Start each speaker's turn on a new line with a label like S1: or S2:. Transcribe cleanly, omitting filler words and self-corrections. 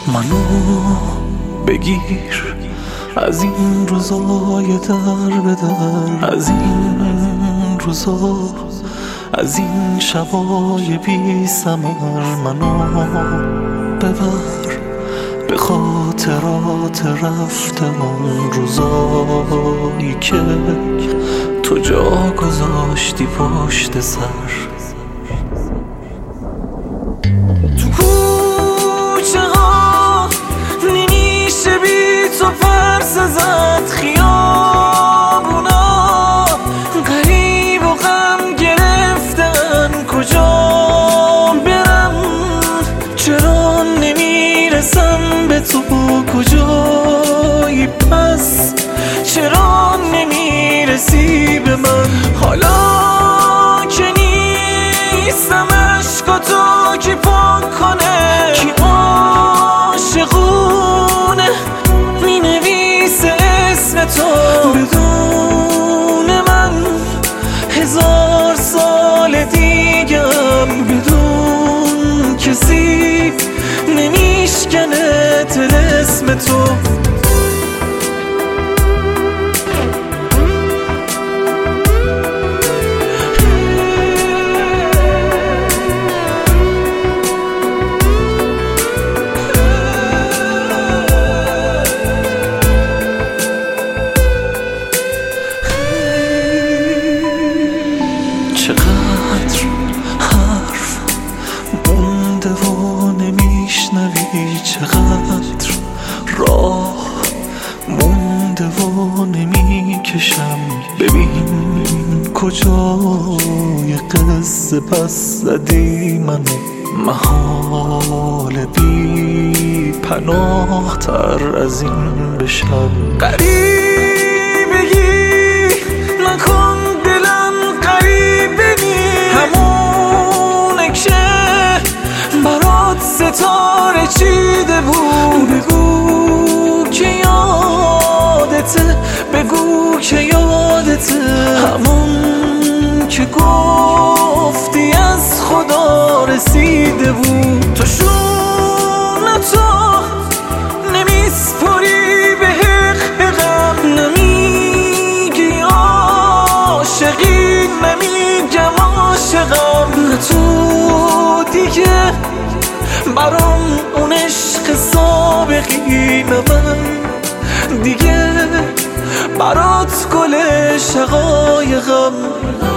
S1: منو بگیر از این روزای در به در، از این روزا، از این شبای بی ثمر. منو ببر به خاطرات رفته اون روزایی که تو جا گذاشتی پشت سر.
S2: تو کوچه ها نمیشه بی تو پرس زد، خیابونا غریب و غم گرفتن، کجا برم چرا نمیرسم به تو، کجایی پس چرا نمیرسی به من. حالا که نیستم عشقاتو کی پاک کنه، کی عاشقونه مینویسه اسم تو بدون من. 1000 سال دیگم بدون کسی نمیشکنه طلسم تو.
S1: چقدر حرف مونده و نمیشنوی، چقدر راه مونده و نمیکشم. ببین کجای قصه پس زدی منو، محال بی پناه تر از این بشم.
S2: غریبگی نکن دلم غریبه نی، همونه که برات ستاره چیده بود. بگو که یادته، بگو که یادته، همون که گفتی از خدا رسیده بود. تو شونتو نمیسپری به حقم، نمیگی عاشقی، نمیگم عاشقم. نه تو دیگه برام اون عشق سابقی، نه من دیگه برات گل شقایقم.